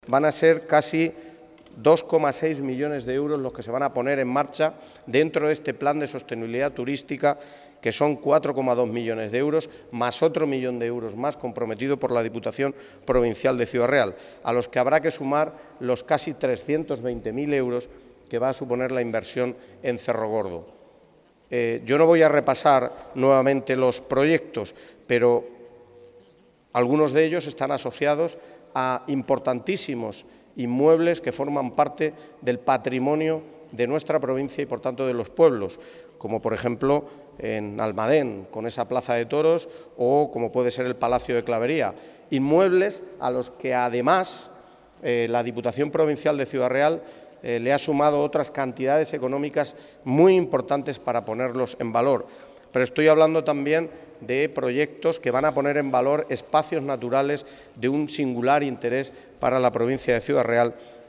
van a ser casi 2,6 millones de euros los que se van a poner en marcha dentro de este plan de sostenibilidad turística, que son 4,2 millones de euros, más otro millón de euros más comprometido por la Diputación Provincial de Ciudad Real, a los que habrá que sumar los casi 320.000 euros que va a suponer la inversión en Cerro Gordo. Yo no voy a repasar nuevamente los proyectos, pero algunos de ellos están asociados a importantísimos inmuebles que forman parte del patrimonio de nuestra provincia y, por tanto, de los pueblos, como por ejemplo en Almadén, con esa plaza de toros, o como puede ser el Palacio de Clavería. Inmuebles a los que, además, la Diputación Provincial de Ciudad Real le ha sumado otras cantidades económicas muy importantes para ponerlos en valor. Pero estoy hablando también de proyectos que van a poner en valor espacios naturales de un singular interés para la provincia de Ciudad Real